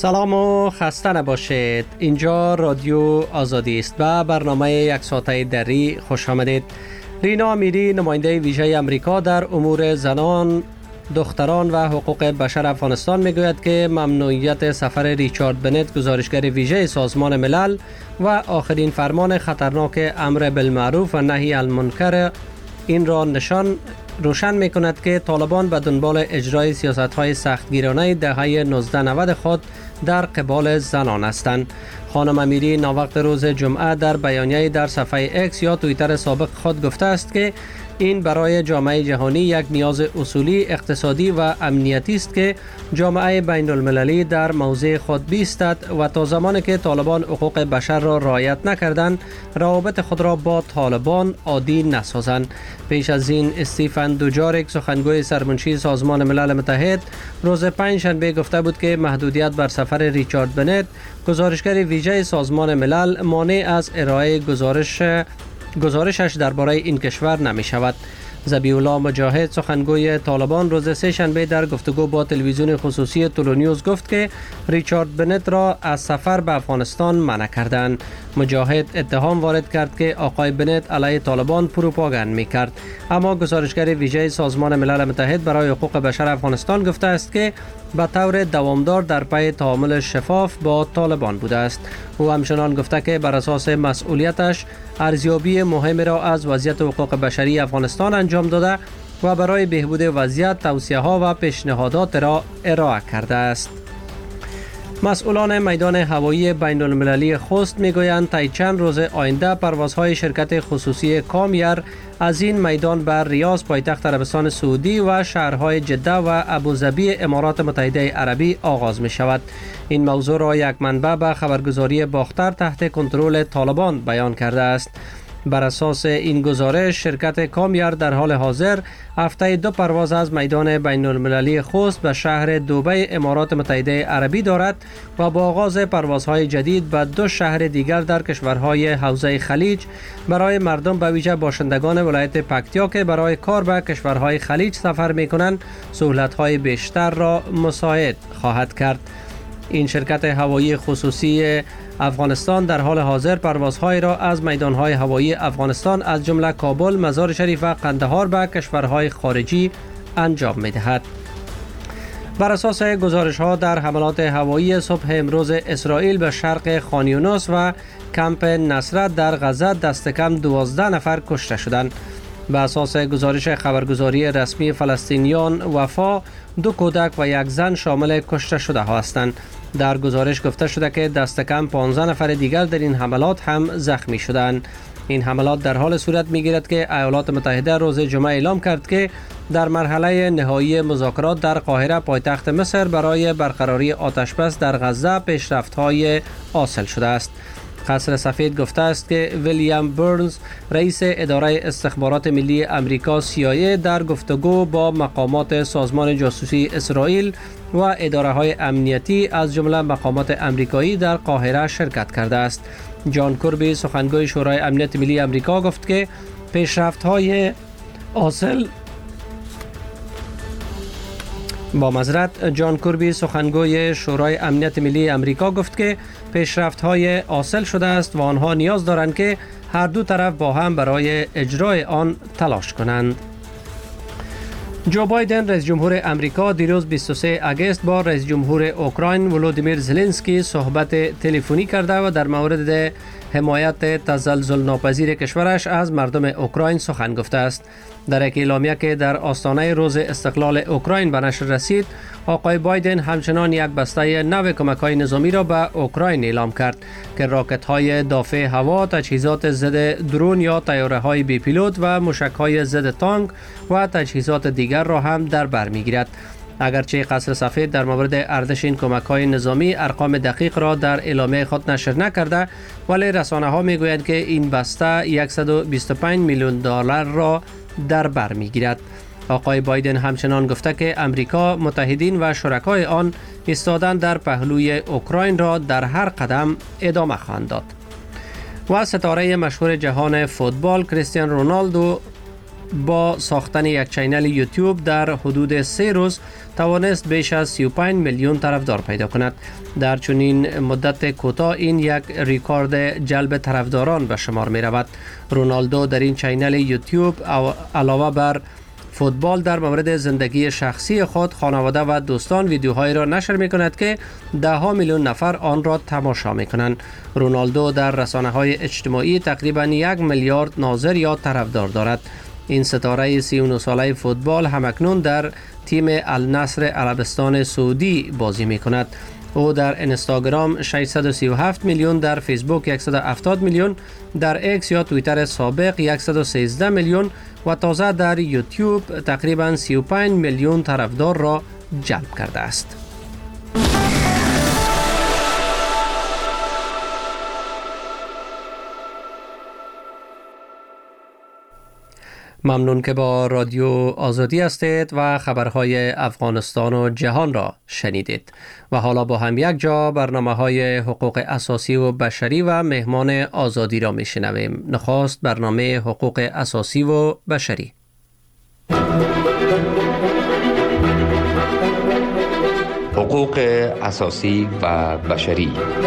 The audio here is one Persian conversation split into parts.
سلام و خسته نباشید. اینجا رادیو آزادی است و برنامه یک ساعته دری خوش آمدید. رینا امیری، نماینده ویژه امریکا در امور زنان، دختران و حقوق بشر افغانستان میگوید که ممنوعیت سفر ریچارد بنت، گزارشگر ویژه سازمان ملل، و آخرین فرمان خطرناک امر بالمعروف و نهی عن المنکر این را روشن می کند که طالبان به دنبال اجرای سیاست‌های سختگیرانه دهه 1990 خود در قبال زنان هستند. خانم امیری ناوقت روز جمعه در بیانیه‌ای در صفحه اکس یا توییتر سابق خود گفته است که این برای جامعه جهانی یک نیاز اصولی اقتصادی و امنیتی است که جامعه بین المللی در موضع خود بیستد و تا زمانی که طالبان حقوق بشر را رعایت نکردند، روابط خود را با طالبان عادی نسازند. پیش از این استیفن دوجاریک، سخنگوی سرمنشی سازمان ملل متحد، روز پنجشنبه گفته بود که محدودیت بر سفر ریچارد بنت، گزارشگر ویژه سازمان ملل، مانع از ارائه گزارشش درباره این کشور نمی شود. ذبیح الله مجاهد، سخنگوی طالبان، روز سه‌شنبه در گفتگو با تلویزیون خصوصی تولونیوز گفت که ریچارد بنت را از سفر به افغانستان منع کردند. مجاهد اتهام وارد کرد که آقای بنت علیه طالبان پروپاگاند می کرد، اما گزارشگر ویژه سازمان ملل متحد برای حقوق بشر افغانستان گفته است که به طور دوامدار در پی تعامل شفاف با طالبان بوده است. او همچنان گفته که بر اساس مسئولیتش ارزیابی مهم را از وضعیت حقوق بشری افغانستان انجام داده و برای بهبود وضعیت توصیه‌ها و پیشنهادات را ارائه کرده است. مسئولان میدان هوایی بین المللی خوست میگویند طی چند روز آینده پروازهای شرکت خصوصی کامیر از این میدان به ریاض، پایتخت عربستان سعودی، و شهرهای جده و ابوظبی امارات متحده عربی آغاز می شود. این موضوع را یک منبع به خبرگزاری باختر تحت کنترل طالبان بیان کرده است. بر اساس این گزارش، شرکت کامیر در حال حاضر هفته 2 پرواز از میدان بین المللی خوست به شهر دبی امارات متحده عربی دارد و با آغاز پروازهای جدید به 2 شهر دیگر در کشورهای حوزه خلیج برای مردم به ویژه باشندگان ولایت پکتیا که برای کار به کشورهای خلیج سفر می کنند سهولت‌های بیشتر را مساعد خواهد کرد. این شرکت هوایی خصوصی افغانستان در حال حاضر پروازهای را از میدانهای هوایی افغانستان از جمله کابل، مزار شریف و قندهار به کشورهای خارجی انجام می دهد. بر اساس گزارش ها در حملات هوایی صبح امروز، اسرائیل به شرق خان یونس و کمپ نصرت در غزه دست کم 12 نفر کشته شدند. به اساس گزارش خبرگزاری رسمی فلسطینیان وفا، 2 کودک و 1 زن شامل کشته شده ها هستند. در گزارش گفته شده که دست کم 15 نفر دیگر در این حملات هم زخمی شدند. این حملات در حال صورت می‌گیرد که ایالات متحده روز جمعه اعلام کرد که در مرحله نهایی مذاکرات در قاهره، پایتخت مصر، برای برقراری آتشبس در غزه پیشرفت‌های حاصل شده است. قصر سفید گفته است که ویلیام برنز، رئیس اداره استخبارات ملی امریکا CIA، در گفتگو با مقامات سازمان جاسوسی اسرائیل و اداره‌های امنیتی از جمله مقامات امریکایی در قاهره شرکت کرده است. جان کربی، سخنگوی شورای امنیت ملی امریکا، گفت که پیشرفت‌های حاصل جان کربی، سخنگوی شورای امنیت ملی امریکا، گفت که پیشرفت‌های حاصل شده است و آنها نیاز دارند که هر دو طرف با هم برای اجرای آن تلاش کنند. جو بایدن، رئیس جمهور امریکا، دیروز 23 اگست با رئیس جمهور اوکراین ولودیمیر زلنسکی صحبت تلفنی کرده و در مورد حمایت تزلزل ناپذیر کشورش از مردم اوکراین سخن گفته است. در یک اعلامیه که در آستانه روز استقلال اوکراین به نشر رسید، آقای بایدن همچنان یک بسته نو کمک‌های نظامی را به اوکراین اعلام کرد که راکت‌های دافع هوا، تجهیزات ضد درون یا طیاره‌های بی پیلوت و موشک‌های ضد تانک و تجهیزات دیگر را هم در بر می‌گیرد. اگرچه قصر سفید در مورد ارزش این کمک‌های نظامی ارقام دقیق را در اعلامیه خود نشر نکرده، ولی رسانه‌ها می‌گویند که این بسته 125 میلیون دلار را در بر می‌گیرد. آقای بایدن همچنان گفته که امریکا، متحدین و شرکای آن ایستادن در پهلوی اوکراین را در هر قدم ادامه خواهند داد. و ستاره مشهور جهان فوتبال کریستیانو رونالدو با ساختن یک چینل یوتیوب در حدود 3 روز توانست بیش از 35 میلیون طرفدار پیدا کند. در چنین مدت کوتاه این یک ریکورد جلب طرفداران به شمار می رود. رونالدو در این چینل یوتیوب علاوه بر فوتبال در مورد زندگی شخصی خود، خانواده و دوستان ویدیوهایی را نشر می کند که 10 میلیون نفر آن را تماشا می کنند. رونالدو در رسانه‌های اجتماعی تقریبا 1 میلیارد ناظر یا طرفدار دارد. این ستاره 39 ساله فوتبال همکنون در تیم النصر عربستان سعودی بازی می کند. او در اینستاگرام 637 میلیون، در فیسبوک 170 میلیون، در ایکس یا توییتر سابق 113 میلیون و تازه در یوتیوب تقریبا 35 میلیون طرفدار را جلب کرده است. ممنون که با رادیو آزادی هستید و خبرهای افغانستان و جهان را شنیدید. و حالا با هم یک جا برنامه‌های حقوق اساسی و بشری و مهمان آزادی را میشنویم. نخست برنامه حقوق اساسی و بشری. حقوق اساسی و بشری.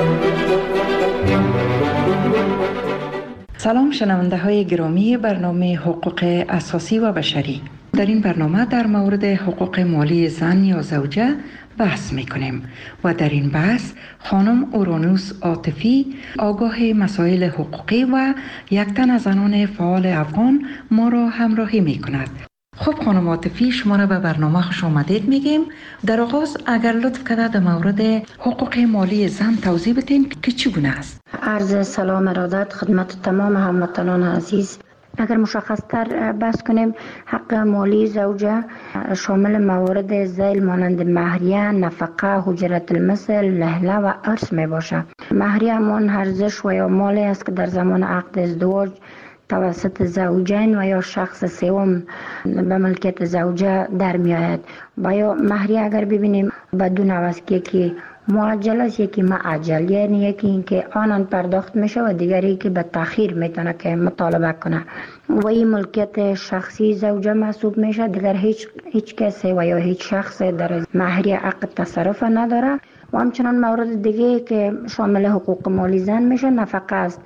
سلام شنونده های گرامی برنامه حقوق اساسی و بشری. در این برنامه در مورد حقوق مالی زن یا زوجه بحث میکنیم و در این بحث خانم اورانوس عاطفی، آگاه مسائل حقوقی و یک تن از زنان فعال افغان ما را همراهی میکند. خب خانم عاطفی، شما را به برنامه خوش آمدید میگیم. در آغاز اگر لطف کنید در مورد حقوق مالی زن توضیح بدین که چگونه است. عرض سلام ارادت خدمت تمام هموطنان عزیز. اگر مشخص تر بحث کنیم، حق مالی زوجه شامل موارد ذیل مانند مهریه، نفقه، حجرت المثل، لهله و ارث می باشه. مهریه همان ارزش و یا مالی است که در زمان عقد ازدواج توسط زوجین و یا شخص سوم به ملکیت زوجه در می آید. و یا مهریه اگر ببینیم به دو نوع است، یکی معجل است، یکی معجل، یعنی یکی این که آنان پرداخت میشه و دیگری که به تأخیر میتونه که مطالبه کنه و این ملکیت شخصی زوجه محسوب میشه. دیگر هیچ کسی و یا هیچ شخص در مهریه عقد تصرف نداره. و همچنان مورد دیگه که شامل حقوق مالی زن میشه نفقه است.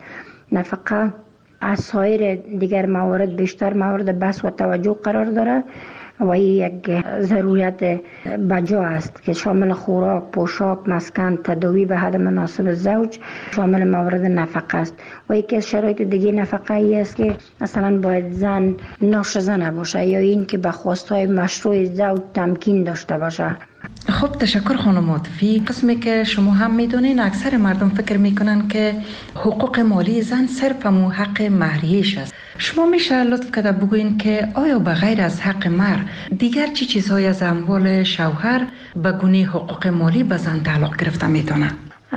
نفقه از سایر دیگر موارد بیشتر مورد بحث و توجه قرار داره و یک ضرورت بجا است که شامل خوراک، پوشاک، مسکن، تداوی به حد مناسب زوج شامل موارد نفقه است. و یکی از شرایط دیگه نفقه ای است که مثلا باید زن ناشزه نباشه یا این که به خواستهای مشروع زوج تمکین داشته باشه. خب تشکر خانم عاطفی. قسمی که شما هم میدونین اکثر مردم فکر میکنن که حقوق مالی زن صرف همون حق مهریه‌اش است. شما میشه لطف کرده بگوین که آیا به غیر از حق مهر دیگر چی چیزهای از اموال شوهر به گونه حقوق مالی به زن تعلق گرفته میتونه؟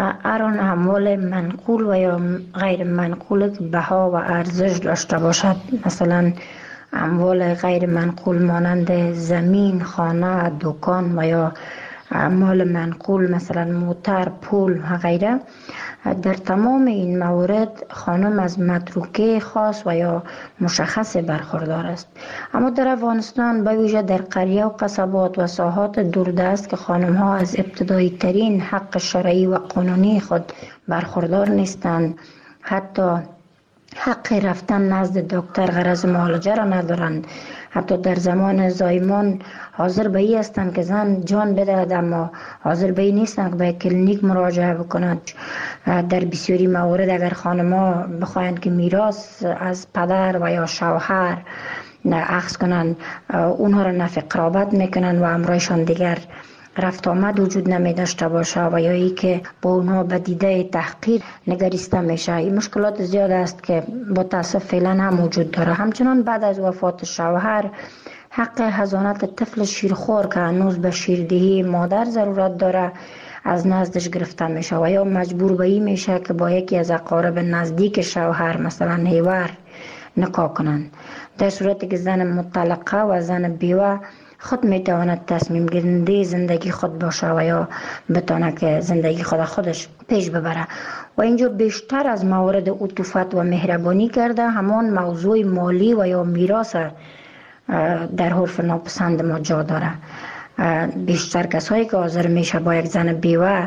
هر اموال منقول و یا غیر منقول بها و ارزش داشته باشد، مثلا اموال غیر منقول مانند زمین، خانه، دکان و یا اموال منقول مثلا موتر، پول و غیره، در تمام این موارد خانم از متروکه خاص و یا مشخص برخوردار است. اما در افغانستان به ویژه در قریه و قصبات و ساحات دوردست که خانم ها از ابتدایی ترین حق شرعی و قانونی خود برخوردار نیستند، حتی حق رفتن نزد دکتر غرض معالجه را ندارند، حتی در زمان زایمان حاضر به این هستند که زن جان بدهد اما حاضر به این نیستند که به کلینیک مراجعه بکنند. در بسیاری موارد اگر خانم‌ها بخواهند که میراث از پدر و یا شوهر اخذ کنند، اونها را نفی قرابت میکنند و امرایشان دیگر رفت آمد وجود نمی داشته باشه و یا ای که با اونها به دیده تحقیر نگریسته میشه. این مشکلات زیاد است که با تاسف فعلا هم وجود داره. همچنان بعد از وفات شوهر حق حضانت طفل شیرخوار که هنوز به شیردهی مادر ضرورت داره از نزدش گرفته میشه و یا مجبور به این میشه که با یکی از اقارب نزدیک شوهر مثلا هیور نکاح کنند. در صورتی که زن مطلقه و زن بیوه خود میتواند تصمیم گیرنده زندگی خود باشه و یا بتونه که زندگی خودش پیش ببره. و اینجا بیشتر از موارد عطوفت و مهربانی کرده همان موضوع مالی و یا میراث در حرف ناپسند ما جا داره. بیشتر کسایی که حاضر میشه با یک زن بیوه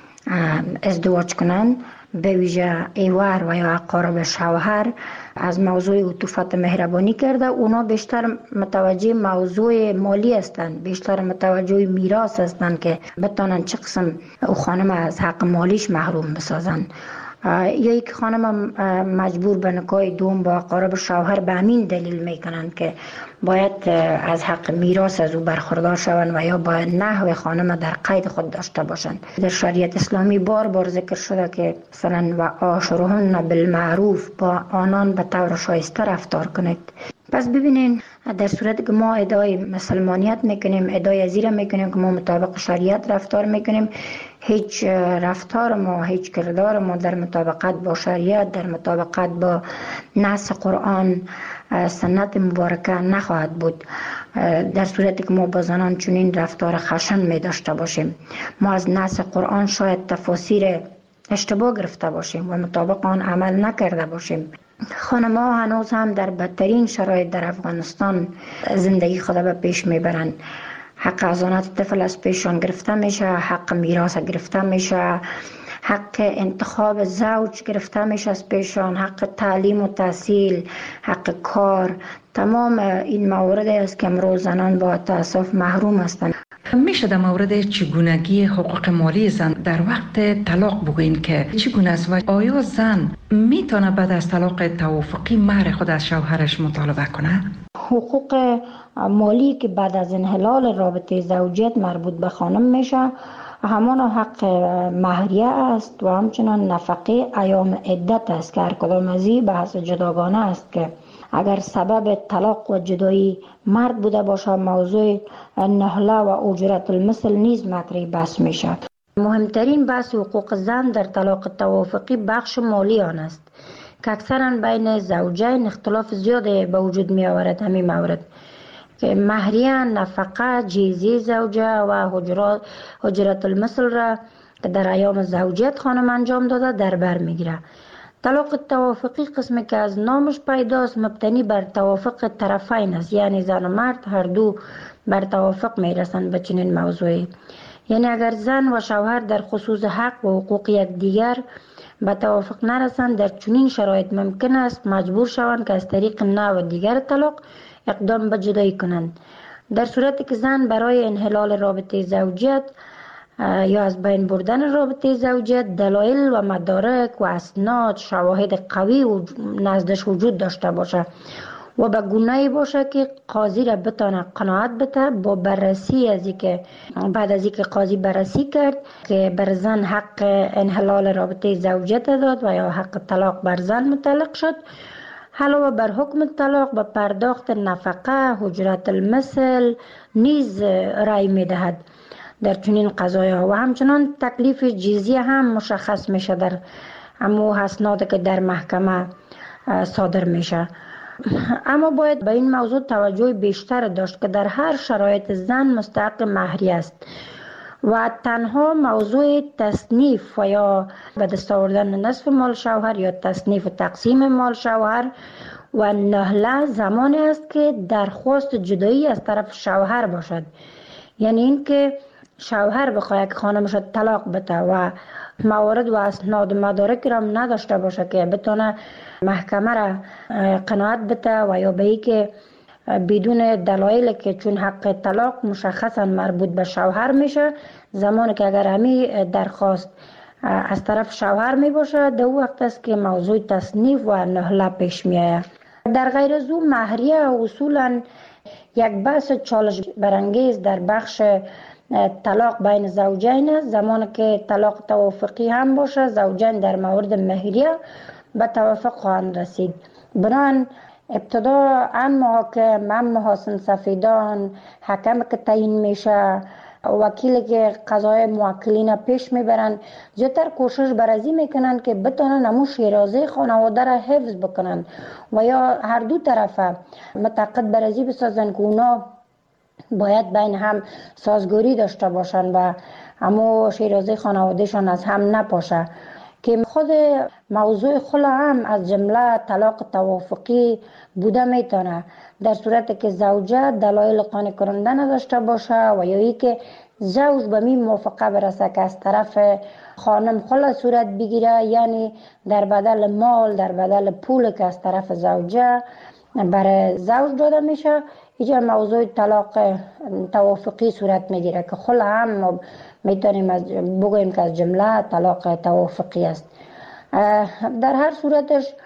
ازدواج کنن، به ویژه ایوار و یا اقارب شوهر، از موضوع عطوفت مهربانی کرده. اونا بیشتر متوجه موضوع مالی هستند، بیشتر متوجه میراث هستند که بتونن چه قسم او خانم از حق مالیش محروم بسازن. یا یک خانم مجبور به نکاح دوم با اقارب شوهر به همین دلیل میکنند که باید از حق میراث از او برخوردار شوند و یا باید نحو خانم در قید خود داشته باشند. در شریعت اسلامی بار بار ذکر شده که مثلا و عاشرهن بالمعروف، با آنان به طور شایسته رفتار کنید. پس ببینین در صورتی که ما ادعای مسلمانیت میکنیم، ادعای ازیره میکنیم که ما مطابق شریعت رفتار میکنیم، هیچ رفتار ما، هیچ کردار ما در مطابقت با شریعت، در مطابقت با نص قرآن سنت مبارکه نخواهد بود. در صورتی که ما با زنان چنین رفتار خشن می داشته باشیم، ما از نص قرآن شاید تفاسیر اشتباه گرفته باشیم و مطابق آن عمل نکرده باشیم. خانم‌ها هنوز هم در بدترین شرایط در افغانستان زندگی خود به پیش میبرند. حق حضانت طفل از پیشان گرفته میشه، حق میراث گرفته میشه، حق انتخاب زوج گرفته میشه از پیشان، حق تعلیم و تحصیل، حق کار. تمام این موارد است که امروز زنان با تأسف محروم هستند. میشه در مورد چگونگی حقوق مالی زن در وقت طلاق بگوین که چگونه است و آیا زن میتونه بعد از طلاق توافقی مهر خود از شوهرش مطالبه کنه؟ حقوق مالی که بعد از انحلال رابطه زوجیت مربوط به خانم میشه همان حق مهریه است و همچنان نفقه ایام عدت است که هر کدام از این بحث جداگانه است که اگر سبب طلاق و جدایی مرد بوده باشه موضوع نهله و اجرت المثل نیز مطرح بحث میشه. مهمترین بحث حقوق زن در طلاق توافقی بخش مالی آن است که اکثرا بین زوجین اختلاف زیاده به وجود می آورد. همین مورد که مهریه، نفقه، جیزی زوجه و اجرت المثل را که در ایام زوجیت خانم انجام داده در بر میگیره. طلاق توافقی قسمی که از نامش پیداست مبتنی بر توافق طرفین است، یعنی زن و مرد هر دو بر توافق میرسند به چنین موضوعی. یعنی اگر زن و شوهر در خصوص حق و حقوق یکدیگر به توافق نرسند، در چنین شرایط ممکن است مجبور شوند که از طریق نوع دیگر طلاق اقدام به جدایی کنند. در صورتی که زن برای انحلال رابطه زوجیت یا از بین بردن رابطه زوجیت دلایل و مدارک و اسناد شواهد قوی و نزدش وجود داشته باشه و به گونه‌ای باشه که قاضی را بتونه قناعت بده با بررسی از اینکه بعد از اینکه قاضی بررسی کرد که بر زن حق انحلال رابطه زوجیت داد و یا حق طلاق بر زن متعلق شد، علاوه بر حکم طلاق به پرداخت نفقه، اجرت المثل نیز رأی میدهد در چنین قضایا و همچنان تکلیف جزیه هم مشخص میشه در امو اسناد که در محکمه صادر میشه. اما باید به این موضوع توجه بیشتر داشت که در هر شرایط زن مستحق مهریه است و تنها موضوع تصنیف و یا به دست آوردن نصف مال شوهر یا تصنیف و تقسیم مال شوهر و نهله زمانی است که درخواست جدایی از طرف شوهر باشد. یعنی این که شوهر بخواهد که خانمش طلاق بده و موارد و اسناد و مدارک را نداشته باشه که بتونه محکمه را قناعت بده و یا به ای که بدون دلایل که چون حق طلاق مشخصا مربوط به شوهر میشه، زمانی که اگر همی درخواست از طرف شوهر می باشه در وقت است که موضوع تصنیف و نهله پیش می آید. در غیر از او مهریه اصولا یک بحث چالش برانگیز در بخش طلاق بین زوجین است. زمانی که طلاق توافقی هم باشه زوجین در مورد مهریه به توافق خواهند رسید. بنابراین ابتدا ان محاکم، محاسن سفیدان، حکم که تعیین میشه، وکیلی که قضای موکلین پیش میبرن، زیادتر کوشش برازی میکنن که بتونن همون شیرازه خانواده را حفظ بکنن و یا هر دو طرفه متعاقد برازی بسازن که اونا باید بین هم سازگاری داشته باشن و همون شیرازه خانوادهشان از هم نپاشه که خود موضوع خلع هم از جمله طلاق توافقی بوده میتونه، در صورتی که زوجه دلایل قانع کننده نداشته باشه و یا ای که زوج به می موافقه برسه که از طرف خانم خلع صورت بگیره، یعنی در بدل مال، در بدل پول که از طرف زوجه برای زوج داده میشه، اینجا موضوع طلاق توافقی صورت میگیره که خلع هم میتونیم بگوییم که از جمله طلاق توافقی است. در هر صورتش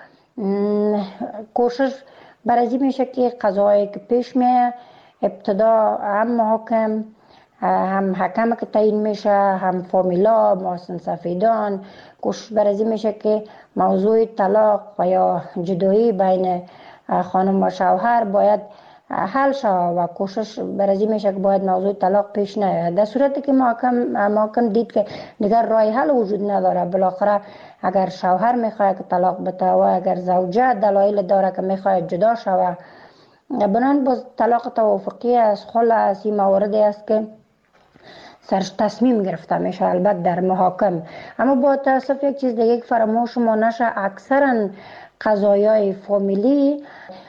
کوشش برای میشه که قضایی که پیش میه ابتدا هم محاکم، هم حکم که تعیین میشه، هم فامیلا، محسن سفیدان، کوشش برای میشه که موضوع طلاق و یا جدایی بین خانم و شوهر باید حل شود و کوشش برای میشه که باید موضوع طلاق پیش نیاید. در صورتی که محکم دید که دیگر راه حل وجود نداره، بالاخره اگر شوهر میخواد که طلاق بده و اگر زوجه دلایل داره که میخواد جدا شود، بنان باز طلاق توافقی از خلع از این مواردی است که سرش تصمیم گرفته میشه، البته در محاکم. اما با تاسف یک چیز دیگه فراموش ما نشه، اکثرا قضایای فامیلی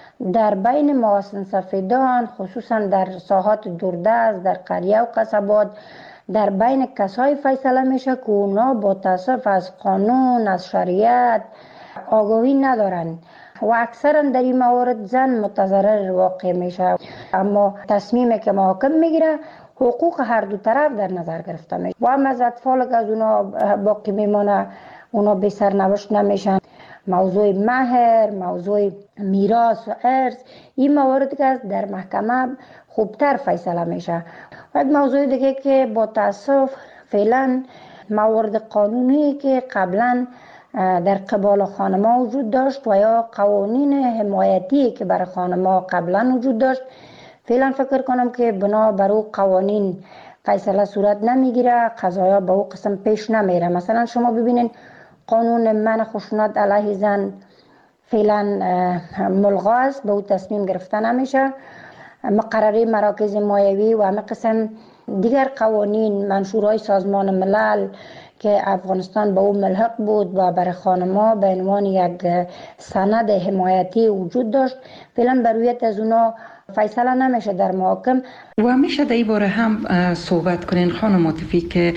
در بین محسن سفیدان، خصوصا در ساحات دوردست، در قریه و قصبات، در بین کسای فیصله میشه که اونا با تاسف از قانون، از شریعت آگاهی ندارن و اکثرا در این موارد زن متضرر واقع میشه. اما تصمیمی که محاکم میگیره حقوق هر دو طرف در نظر گرفته میشه و هم از اطفال که از اونا باقی میمونه اونا بی سرنوشت نمیشن. موضوع مهر، موضوع میراث و ارث، این موارد که در محکمه خوبتر فیصله میشه. و یک موضوع دیگه که با تاسف فعلا موارد قانونی که قبلا در قبال خانم‌ها وجود داشت و یا قوانین حمایتی که برای خانم‌ها قبلا وجود داشت، فعلا فکر کنم که بنا بر او قوانین فیصله صورت نمیگیره، قضایا به او قسم پیش نمیره. مثلا شما ببینین قانون منع خشونت علیه زن فعلا ملغا است، به او تصمیم گرفته نمیشه. مقرره مراکز مایوی و همه قسم دیگر قوانین منشورهای سازمان ملل که افغانستان به او ملحق بود و برای خانم‌ها به عنوان یک سند حمایتی وجود داشت، فعلا بر رویت از اونا فیصله نمیشه در محاکم. و میشه در این باره هم صحبت کنین خانم عاطفی که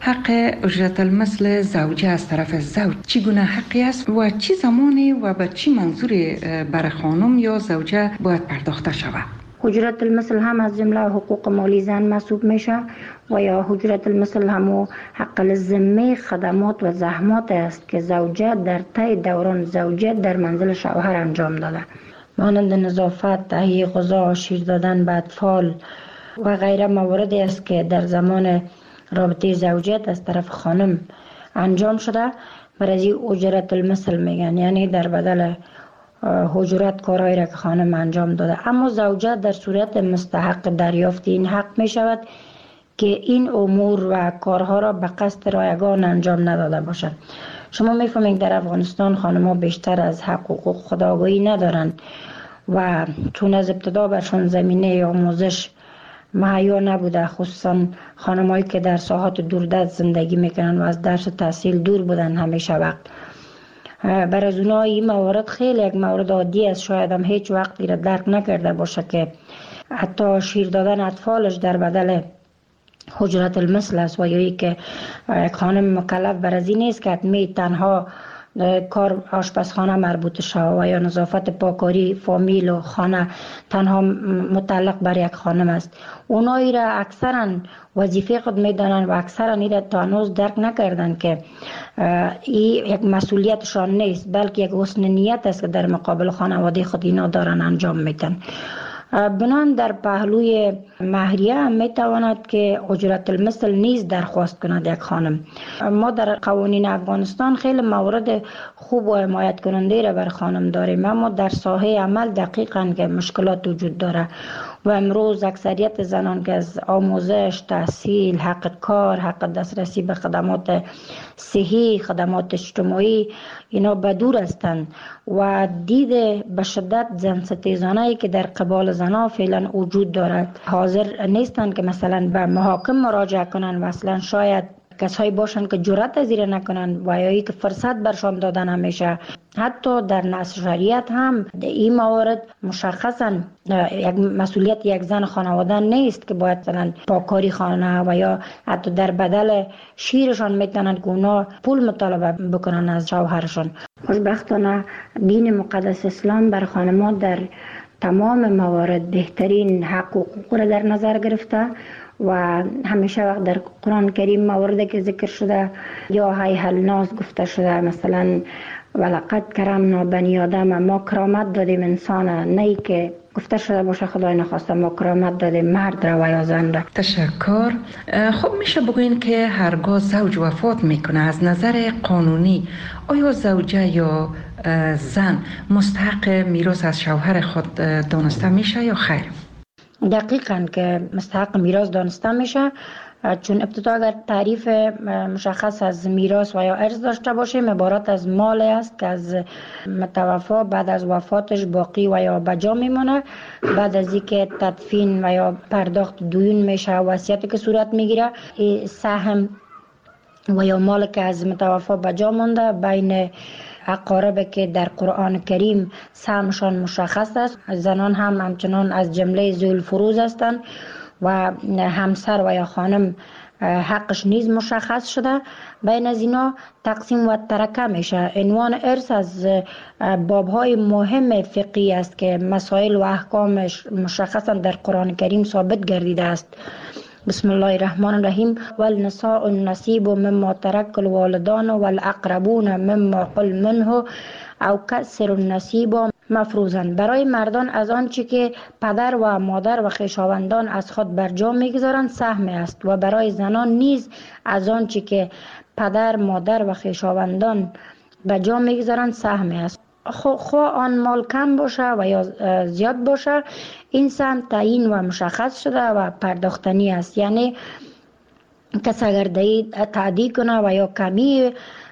حق اجرت المثل زوجه از طرف زوج چگونه حقی است و چی زمانی و به چی منظوری برای خانم یا زوجه باید پرداخته شود؟ اجرت المثل هم از جمله حقوق مالی زن محسوب میشه و یا اجرت المثل همو حق الذمه خدمات و زحمات است که زوجه در طی دوران زوجه در منزل شوهر انجام داده، مانند نظافت، تهیه غذا، شیر دادن به اطفال و غیره مواردی است که در زمان رابطه زوجیت از طرف خانم انجام شده. برای اجرت المثل میگن، یعنی در بدل اجرت کارهایی را که خانم انجام داده. اما زوجه در صورت مستحق دریافت این حق می شود که این امور و کارها را به قصد رایگان انجام نداده باشد. شما میفهمید در افغانستان خانم‌ها بیشتر از حقوق خود آگاهی ندارند و چون از ابتدا برشان زمینه آموزش مهیا نبوده، خصوصا خانم‌هایی که در ساحات دوردست زندگی میکنن و از درس تحصیل دور بودن همیشه وقت. برای اونا این موارد خیلی یک مورد عادی است، شاید هم هیچ وقت را درک نکرده باشه که حتی شیر دادن اطفالش در بدل اجرت المثل است و یا که خانم مکلف بر از این نیست که حتمی تنها کار آشپزخانه مربوط شود و یا نظافت پاکاری فامیل و خانه تنها متعلق بر یک خانم است. اونایی را اکثرا وظیفه خود میدانند و اکثرا این را تا هنوز درک نکردن که این یک مسئولیتشان نیست، بلکه یک حسن نیت است که در مقابل خانواده خود اینا دارن انجام میدن. بنان در پهلوی مهریه هم میتواند که اجرت المثل نیز درخواست کند یک خانم. ما در قوانین افغانستان خیلی موارد خوب و حمایت کننده را بر خانم داریم، اما در ساحه عمل دقیقاً که مشکلات وجود داره و امروز اکثریت زنان که از آموزش، تحصیل، حق کار، حق دسترسی به خدمات صحی، خدمات اجتماعی اینا بدور هستند و دید به شدت زن ستیزانه‌ای که در قبال زنها فعلا وجود دارد حاضر نیستند که مثلا به محاکم مراجعه کنند و اصلا شاید کسایی باشن که جرأت از این نکنن و یا که فرصت برشان داده نمیشه. حتی در نص شریعت هم این موارد مشخصا یک مسئولیت یک زن خانواده نیست که باید مثلا پاکاری خانه و یا حتی در بدل شیرشان میتونن که اونا پول مطالبه بکنن از شوهرشان. خوشبختانه دین مقدس اسلام بر خانم‌ها در تمام موارد بهترین حق و حقوق را در نظر گرفته و همیشه وقت در قرآن کریم مواردی که ذکر شده یا هی الناس گفته شده، مثلا ولقد کرمنا بنی آدم، ما کرامت دادیم انسان، نه که گفته شده باشه خدای نخواسته ما کرامت دادیم مرد را و یا زن را. تشکر. خب میشه بگوین که هرگاه زوج وفات میکنه از نظر قانونی آیا زوجه یا زن مستحق میراث از شوهر خود دانسته میشه یا خیر؟ دقیقاً که مستحق میراث دانسته میشه، چون ابتدا اگر تعریف مشخص از میراث و یا ارث داشته باشیم عبارت از مال است که از متوفا بعد از وفاتش باقی و یا بجا میمونه، بعد از اینکه تدفین و یا پرداخت دیون میشه وصیتی که صورت میگیره، سهم و یا مال که از متوفا بجا مونده بین اقارب که در قرآن کریم سهمشان مشخص است. زنان هم همچنان از جمله ذوی الفروض هستند و همسر و یا خانم حقش نیز مشخص شده. بین از اینا تقسیم و ترکه میشه. عنوان ارث از بابهای مهم فقهی است که مسائل و احکامش مشخصا در قرآن کریم ثابت گردیده است. بسم الله الرحمن الرحیم. والنساء النصیب مما ترک الوالدان والاقربون مما قل منه او کسر النصیب مفروضاً. برای مردان از آنچه که پدر و مادر و خویشاوندان از خود بر جا میگذارند سهم است و برای زنان نیز از آنچه که پدر مادر و خویشاوندان بر جا میگذارند سهم است. خواه آن مال کم باشه و یا زیاد باشه این سهم تعیین و مشخص شده و پرداختنی است. یعنی کس اگر تعدی کنه و یا کمی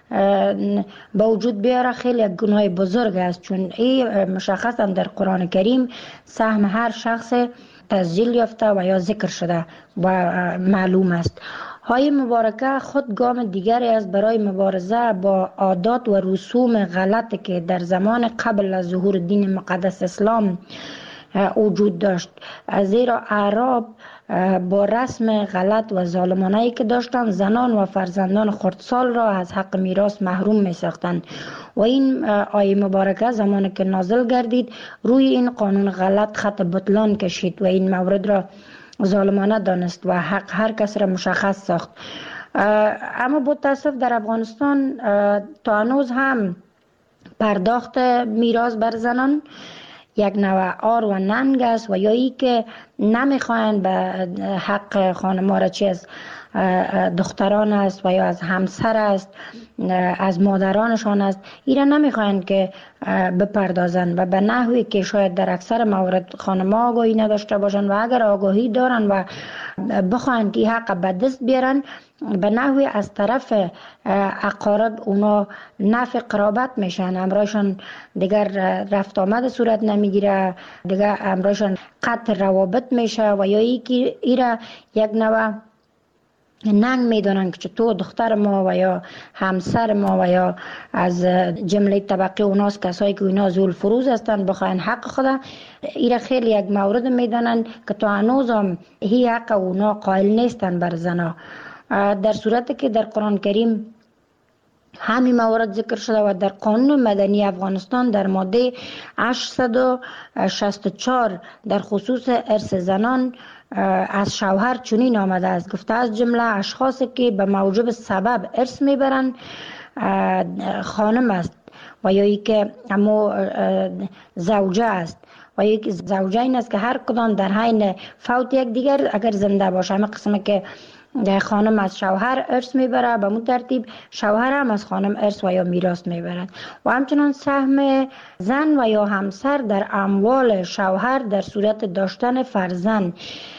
با وجود بیاره خیلی یک گناه بزرگ است، چون این مشخصا در قرآن کریم سهم هر شخص تسجیل یافته و یا ذکر شده و معلوم است. های مبارکه خود گام دیگری است برای مبارزه با عادات و رسوم غلط که در زمان قبل از ظهور دین مقدس اسلام وجود داشت، زیرا اعراب با رسم غلط و ظالمانه‌ای که داشتند زنان و فرزندان خردسال را از حق میراث محروم می ساختند و این آیه مبارکه زمانی که نازل گردید روی این قانون غلط خط بطلان کشید و این مورد را ظالمانه دانست و حق هر کس را مشخص ساخت. اما با تاسف در افغانستان تا هنوز هم پرداخت میراث بر زنان یک نوع آر و ننگ است و یا ای که نمیخواین به حق خانم‌ها را چه از دختران است و یا از همسر است از مادرانشان است ایره نمیخواین که بپردازن و به نحوی که شاید در اکثر موارد خانم‌ها آگاهی نداشته باشن و اگر آگاهی دارن و بخواین که حق به دست بیارن به نحوی از طرف اقارب اونا نفع قرابت میشن، امرایشان دیگر رفت آمد صورت نمیگیره، دیگر امرایشان قطع روابط میشه و یا ایره یک نوع ننگ میدونن که تو دختر ما و یا همسر ما و یا از جمله طبقه اوناست کسایی که اینا ذو الفروض هستن بخواین حق خدا ایره خیلی یک مورد میدونن که تو هنوز هم هی حق اونا قائل نیستن بر زنا، در صورتی که در قرآن کریم همین موارد ذکر شده و در قانون مدنی افغانستان در ماده 864 در خصوص ارث زنان از شوهر چنین آمده است، گفته از جمله اشخاصی که به موجب سبب ارث میبرند خانم است و یا ای که امو زوجه است و یک زوجه این است که هر کدام در حین فوت یک دیگر اگر زنده باشه همه قسمه که خانم از شوهر ارث میبره به مون ترتیب شوهر هم از خانم ارث و یا میراث میبرد و همچنان سهم زن و یا همسر در اموال شوهر در صورت داشتن فرزند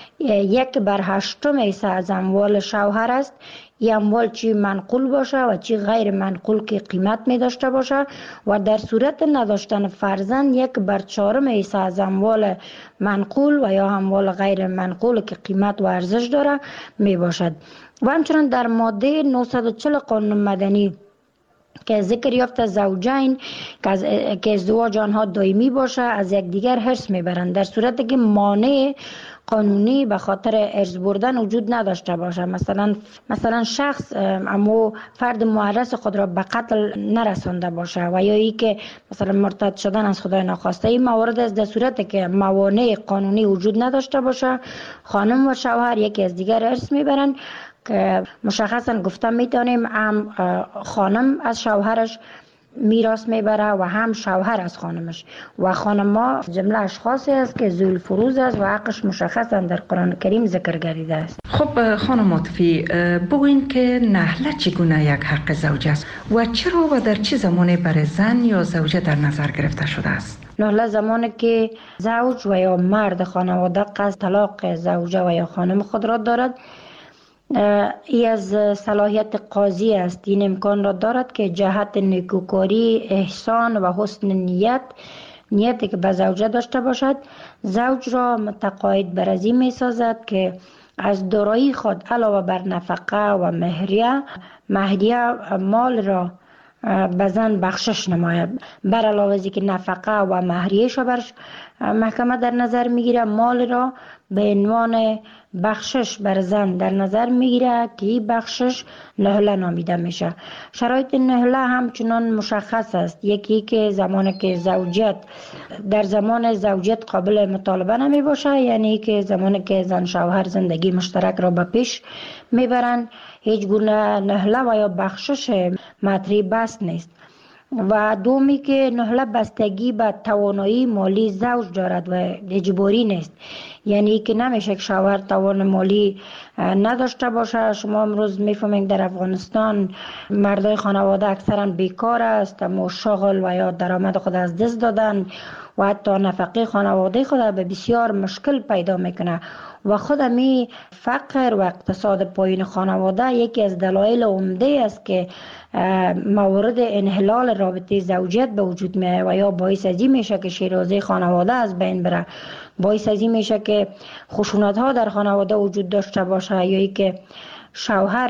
1/8 حصه از اموال شوهر است. این اموال چی منقول باشه و چی غیر منقول که قیمت می داشته باشه و در صورت نداشتن فرزند 1/4 حصه از اموال منقول و یا اموال غیر منقول که قیمت و ارزش داره می باشد. و همچنان در ماده 940 قانون مدنی که ذکر یافته زوجین که ازدواج آنها دائمی باشه از یکدیگر حرص میبرند در صورتی که مانع قانونی به خاطر ارث بردن وجود نداشته باشه. مثلا شخص اما فرد معرض خود را به قتل نرسانده باشه و یا ای که مثلا مرتد شدن از خدای ناخواسته. این موارد است در صورتی که موانع قانونی وجود نداشته باشه خانم و شوهر یکی از دیگر ارث میبرند که مشخصا گفته میتونیم هم خانم از شوهرش میراث میبره و هم شوهر از خانمش و خانم‌ها جمله اشخاصی است که ذوی الفروض است و حقش مشخصا در قرآن کریم ذکر گردیده است. خب خانم عاطفی بگوین که نهله چگونه یک حق زوج است و چرا و در چه زمانی برای زن یا زوجه در نظر گرفته شده است؟ نهله زمانی که زوج و یا مرد خانواده قصد طلاق زوجه و یا خانم خود را دارد ای از صلاحیت قاضی است. این امکان را دارد که جهت نیکوکاری، احسان و حسن نیتی که به زوجه داشته باشد زوج را متقاعد بر از این می سازد که از دارایی خود علاوه بر نفقه و مهریه مال را به زن بخشش نماید. بر علاوه از که نفقه و مهریه‌اش بر محکمه در نظر میگیره مال را به عنوان بخشش بر زن در نظر میگیره که این بخشش نهله نامیده میشه. شرایط نهله همچنان مشخص است. یکی که زمانی که در زمان زوجیت قابل مطالبه نمی باشه، یعنی که زمانی که زن شوهر زندگی مشترک را به پیش میبرند هیچ گونه نهله و یا بخشش مطرح بس نیست. و دومی که نهله بستگی به توانایی مالی زوج دارد و اجباری نیست، یعنی که نمیشه که شوهر توان مالی نداشته باشه. شما امروز میفهمید در افغانستان مردای خانواده اکثرا بیکار است، اما شغل و یا درآمد خود از دست دادن و حتی نفقه خانواده خود به بسیار مشکل پیدا میکنه و خود می فقر و اقتصاد پایین خانواده یکی از دلایل عمده است که موارد انحلال رابطه زوجیت به وجود میاد و یا باعث از این میشه که شیرازه خانواده از بین بره، باعث از این میشه که خشونت ها در خانواده وجود داشته باشه، یا ای که شوهر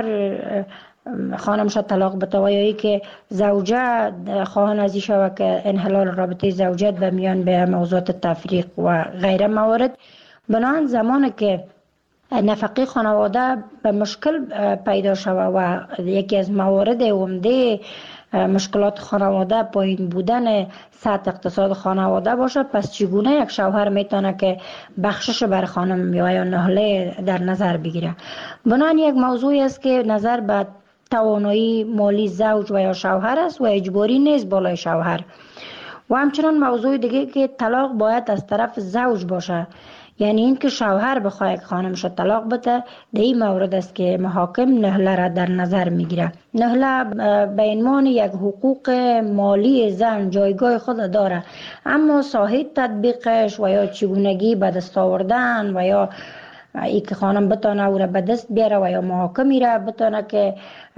خانمش طلاق بده و یا ای که زوجه خواهان از این شود که انحلال رابطه زوجیت به میان به موضوعات تفریق و غیره موارد. بنابراین زمانی که نفقه خانواده به مشکل پیدا شود و یکی از موارد عمده مشکلات خانواده پایین بودن سطح اقتصاد خانواده باشه، پس چگونه یک شوهر میتونه که بخشش بر خانم یا نهله در نظر بگیره؟ بنابراین یک موضوعی است که نظر به توانایی مالی زوج و یا شوهر است و اجباری نیست بالای شوهر. و همچنان موضوع دیگه که طلاق باید از طرف زوج باشه، یعنی این که شوهر بخواه که خانمش طلاق بده، در این مورد است که محاکم نهله را در نظر میگیره. نهله به عنوان یک حقوق مالی زن جایگاه خود داره، اما ساحه تطبیقش و یا چگونگی به دست آوردن و یا ای که خانم بتانه او را به دست بیاره و یا محاکمی را بتانه که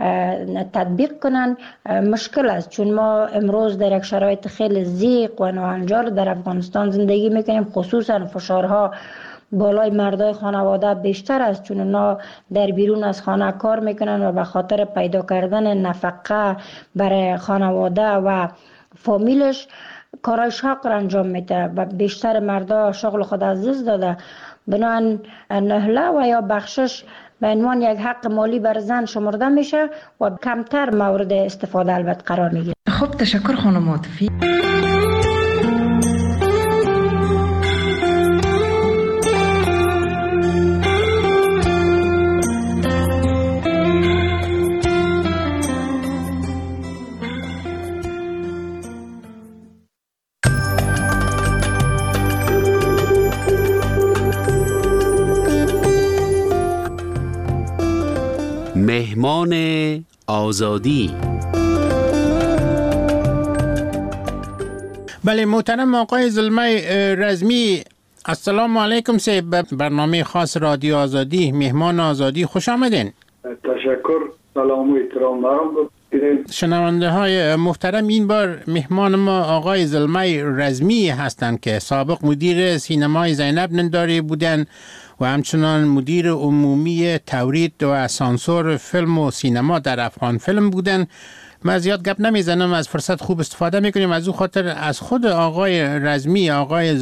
تطبیق کنن مشکل است، چون ما امروز در یک شرایط خیلی ضیق و ناهنجار در افغانستان زندگی میکنیم. خصوصا فشارها بالای مردای خانواده بیشتر است، چون اونا در بیرون از خانه کار میکنن و به خاطر پیدا کردن نفقه برای خانواده و فامیلش کارای شاق را انجام میده و بیشتر مردا شغل خود از دست داده. بنابراین نهله و یا بخشش به عنوان یک حق مالی بر زن شمرده میشه و کمتر مورد استفاده البته قرار میگیره. خب تشکر خانم عاطفی. مهمان آزادی. بله محترم آقای زلمه رزمی، السلام علیکم صاحب. برنامه خاص رادیو آزادی مهمان آزادی خوش آمدین. تشکر، سلام و احترام دارم شنونده های محترم، این بار مهمان ما آقای زلمه رزمی هستند که سابق مدیر سینمای زینب ننداری بودن و همچنان مدیر عمومی تولید و سانسور فیلم و سینما در افغان فیلم بودن. ما زیاد گپ نمیزنم، از فرصت خوب استفاده میکنیم. از او خاطر از خود آقای رزمی، آقای